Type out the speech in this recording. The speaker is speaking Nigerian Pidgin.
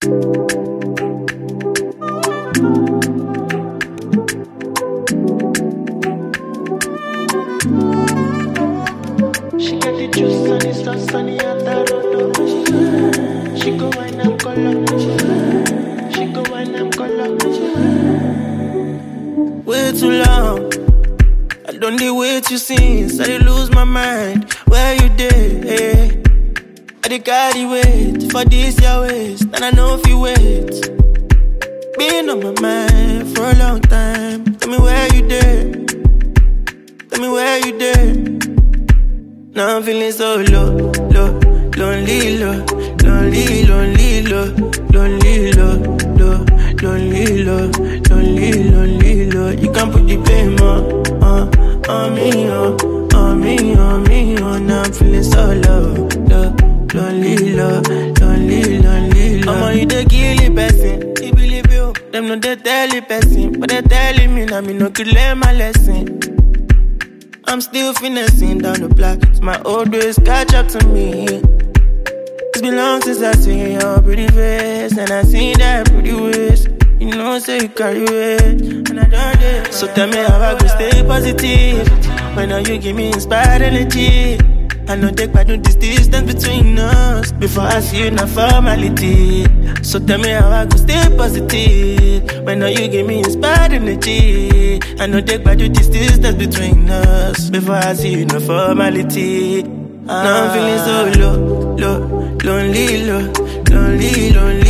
She got the juice and it's so sunny at the road. She go wine and color. She go wine and color. Way too long. I don't dey wait you since I dey lose my mind. Where you dey? I dey carry weight for this your waist, and I know if you wait. Been on my mind for a long time. Tell me where you dey. Tell me where you dey. Now I'm feeling so low, low, lonely, low, lonely, lonely, low, lonely, low, low, lonely, low, lonely, lonely, low. You can't put the blame on me, on me, on me, Now I'm feeling so low, low, lonely, low, lonely, lonely, low. I'm on you, they kill the person. You believe you? Them no they tell the person, but they telling me now me no could learn my lesson. I'm still finessing down the block, so my old ways catch up to me. It's been long since I seen your pretty face, and I seen that pretty waist. You know, say you carry weight, and I don't it. So tell me how I can stay positive when now you give me inspired energy. I know they quite know this distance between us. Before I see you, not formality. So tell me how I can stay positive when now you give me inspired energy. I know they quite know this distance between us. Before I see you, no formality. Now I'm feeling so low, low, lonely, low, lonely, lonely.